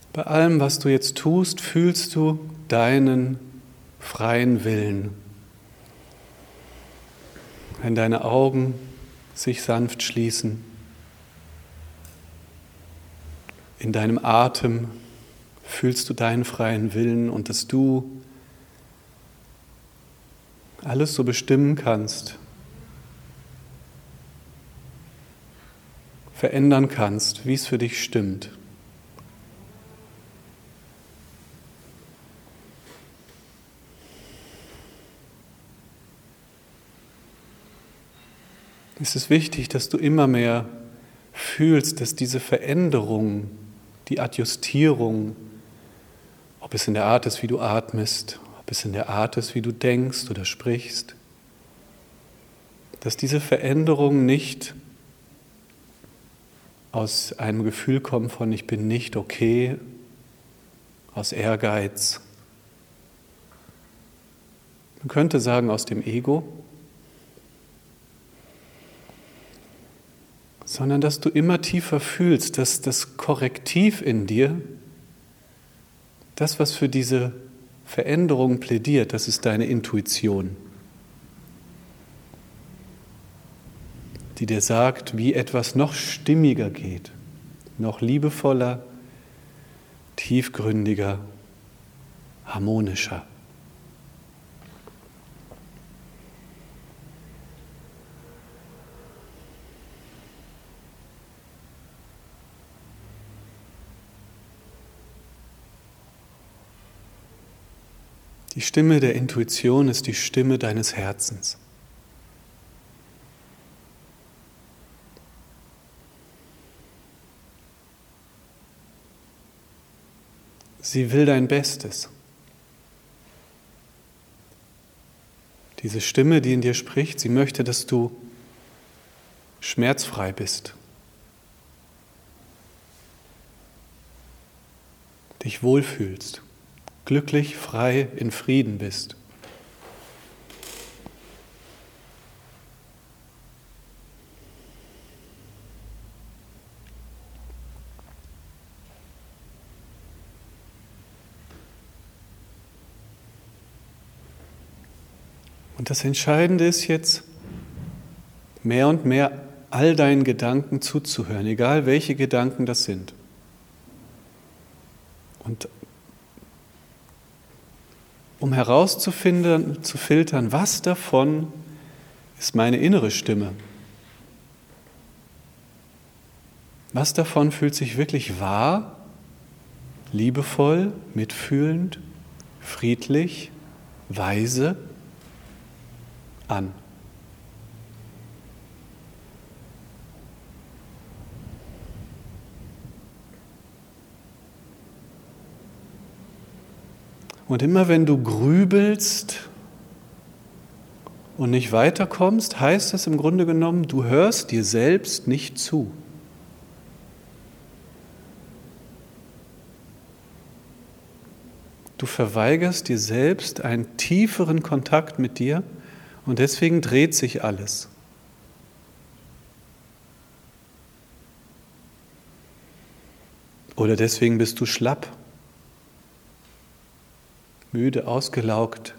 Bei allem, was du jetzt tust, fühlst du deinen freien Willen. Wenn deine Augen sich sanft schließen, in deinem Atem fühlst du deinen freien Willen und dass du alles so bestimmen kannst, verändern kannst, wie es für dich stimmt. Es ist wichtig, dass du immer mehr fühlst, dass diese Veränderung, die Adjustierung, ob es in der Art ist, wie du atmest, ob es in der Art ist, wie du denkst oder sprichst, dass diese Veränderung nicht aus einem Gefühl kommt von ich bin nicht okay, aus Ehrgeiz. Man könnte sagen aus dem Ego, sondern dass du immer tiefer fühlst, dass das Korrektiv in dir, das, was für diese Veränderung plädiert, das ist deine Intuition, die dir sagt, wie etwas noch stimmiger geht, noch liebevoller, tiefgründiger, harmonischer. Die Stimme der Intuition ist die Stimme deines Herzens. Sie will dein Bestes. Diese Stimme, die in dir spricht, sie möchte, dass du schmerzfrei bist, dich wohlfühlst, glücklich, frei, in Frieden bist. Und das Entscheidende ist jetzt, mehr und mehr all deinen Gedanken zuzuhören, egal welche Gedanken das sind. Und um herauszufinden, zu filtern, was davon ist meine innere Stimme. Was davon fühlt sich wirklich wahr, liebevoll, mitfühlend, friedlich, weise an. Und immer wenn du grübelst und nicht weiterkommst, heißt das im Grunde genommen, du hörst dir selbst nicht zu. Du verweigerst dir selbst einen tieferen Kontakt mit dir und deswegen dreht sich alles. Oder deswegen bist du schlapp, müde, ausgelaugt.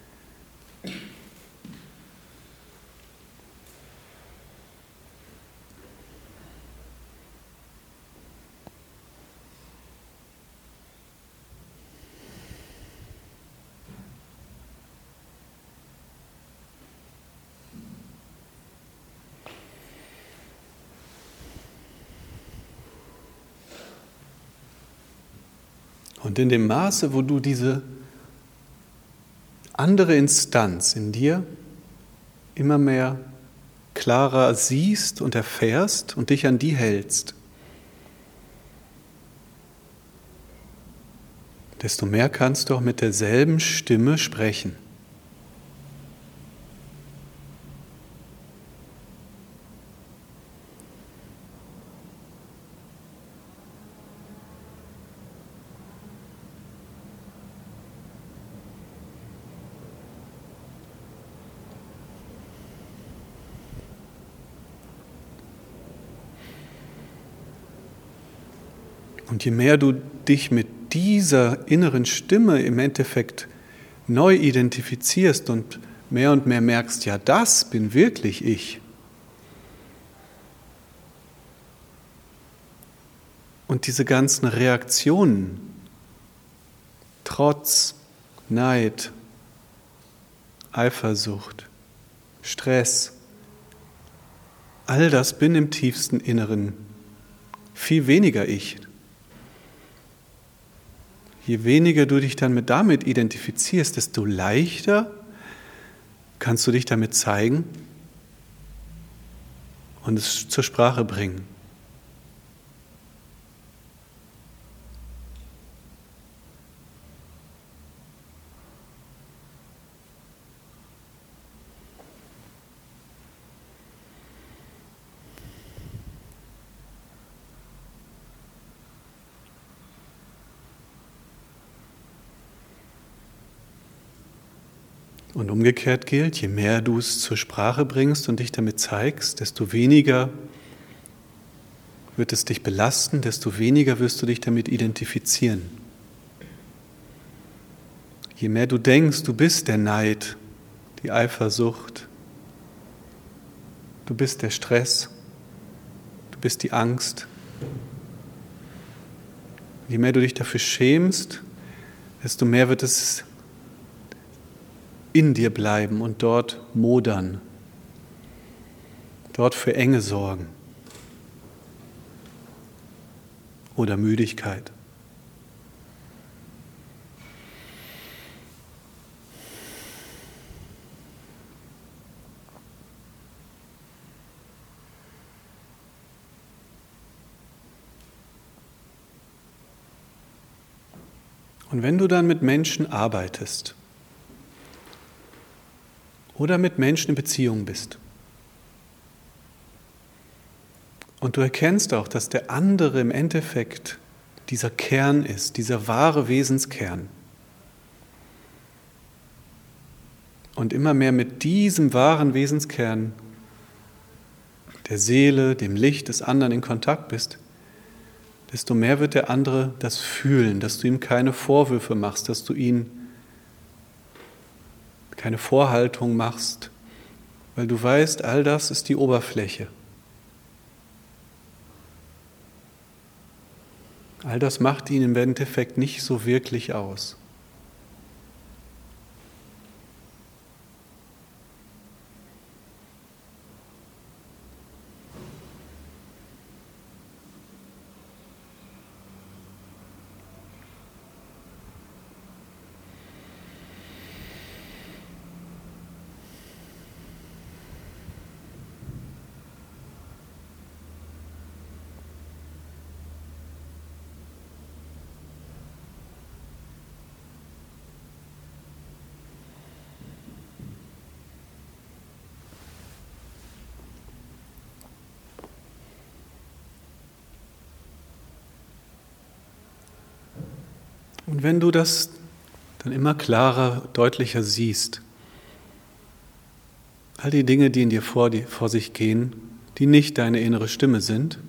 Und in dem Maße, wo du diese andere Instanz in dir immer mehr klarer siehst und erfährst und dich an die hältst, desto mehr kannst du auch mit derselben Stimme sprechen. Und je mehr du dich mit dieser inneren Stimme im Endeffekt neu identifizierst und mehr merkst, ja, das bin wirklich ich. Und diese ganzen Reaktionen, Trotz, Neid, Eifersucht, Stress, all das bin im tiefsten Inneren viel weniger ich. Je weniger du dich dann damit identifizierst, desto leichter kannst du dich damit zeigen und es zur Sprache bringen. Und umgekehrt gilt, je mehr du es zur Sprache bringst und dich damit zeigst, desto weniger wird es dich belasten, desto weniger wirst du dich damit identifizieren. Je mehr du denkst, du bist der Neid, die Eifersucht, du bist der Stress, du bist die Angst, je mehr du dich dafür schämst, desto mehr wird es in dir bleiben und dort modern, dort für Enge sorgen oder Müdigkeit. Und wenn du dann mit Menschen arbeitest, oder mit Menschen in Beziehung bist. Und du erkennst auch, dass der andere im Endeffekt dieser Kern ist, dieser wahre Wesenskern. Und immer mehr mit diesem wahren Wesenskern, der Seele, dem Licht des anderen in Kontakt bist, desto mehr wird der andere das fühlen, dass du ihm keine Vorwürfe machst, dass du ihn keine Vorhaltung machst, weil du weißt, all das ist die Oberfläche. All das macht ihn im Endeffekt nicht so wirklich aus. Und wenn du das dann immer klarer, deutlicher siehst, all die Dinge, die in dir vor sich gehen, die nicht deine innere Stimme sind,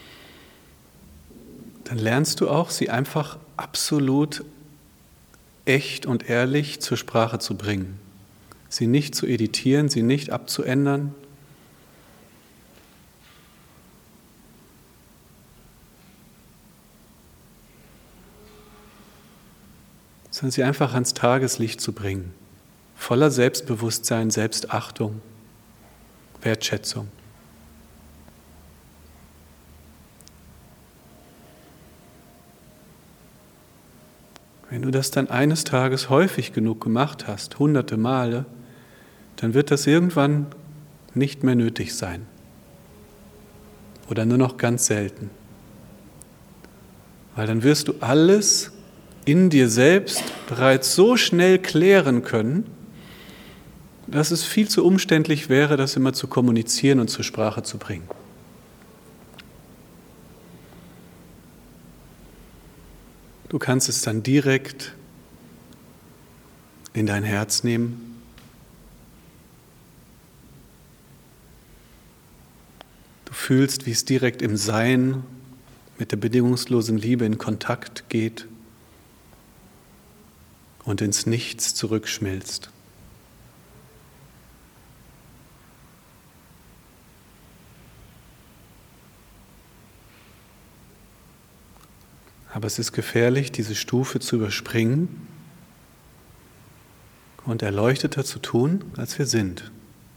dann lernst du auch, sie einfach absolut echt und ehrlich zur Sprache zu bringen. Sie nicht zu editieren, sie nicht abzuändern, sondern sie einfach ans Tageslicht zu bringen, voller Selbstbewusstsein, Selbstachtung, Wertschätzung. Wenn du das dann eines Tages häufig genug gemacht hast, hunderte Male, dann wird das irgendwann nicht mehr nötig sein oder nur noch ganz selten. Weil dann wirst du alles in dir selbst bereits so schnell klären können, dass es viel zu umständlich wäre, das immer zu kommunizieren und zur Sprache zu bringen. Du kannst es dann direkt in dein Herz nehmen. Du fühlst, wie es direkt im Sein mit der bedingungslosen Liebe in Kontakt geht und ins Nichts zurückschmilzt. Aber es ist gefährlich, diese Stufe zu überspringen und erleuchteter zu tun, als wir sind.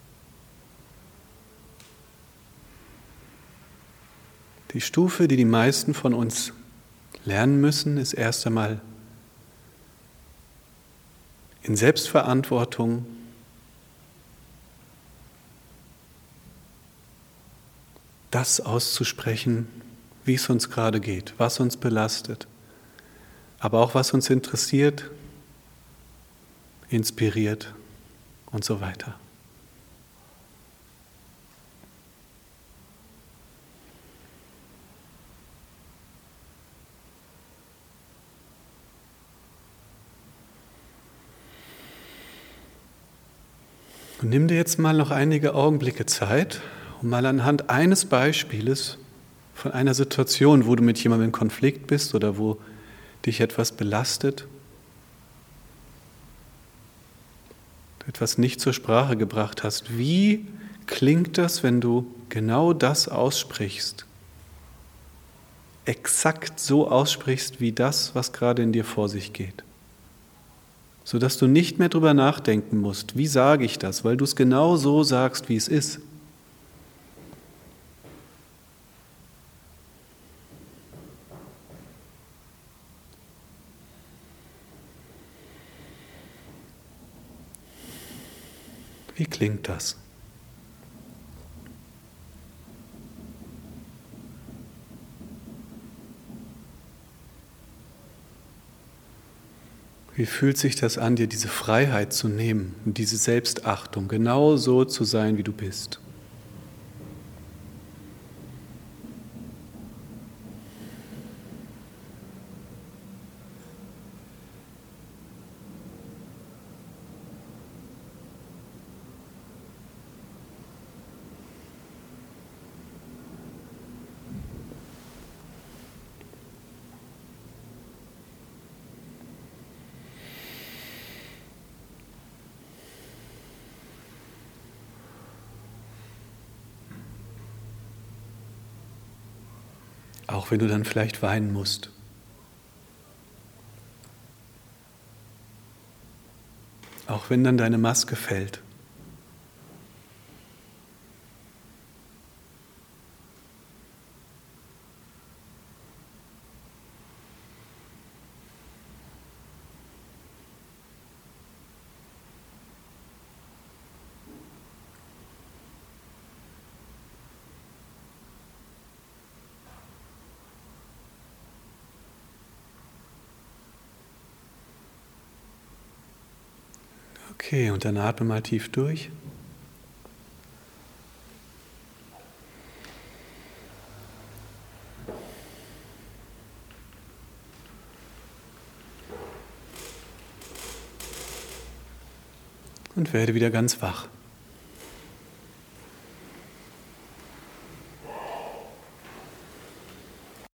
Die Stufe, die die meisten von uns lernen müssen, ist erst einmal in Selbstverantwortung das auszusprechen, wie es uns gerade geht, was uns belastet, aber auch was uns interessiert, inspiriert und so weiter. Und nimm dir jetzt mal noch einige Augenblicke Zeit, um mal anhand eines Beispieles von einer Situation, wo du mit jemandem in Konflikt bist oder wo dich etwas belastet, etwas nicht zur Sprache gebracht hast. Wie klingt das, wenn du genau das aussprichst? Exakt so aussprichst, wie das, was gerade in dir vor sich geht. Sodass du nicht mehr drüber nachdenken musst, wie sage ich das, weil du es genau so sagst, wie es ist. Wie klingt das? Wie fühlt sich das an, dir diese Freiheit zu nehmen und diese Selbstachtung, genau so zu sein, wie du bist? Auch wenn du dann vielleicht weinen musst. Auch wenn dann deine Maske fällt. Okay, und dann atme mal tief durch. Und werde wieder ganz wach.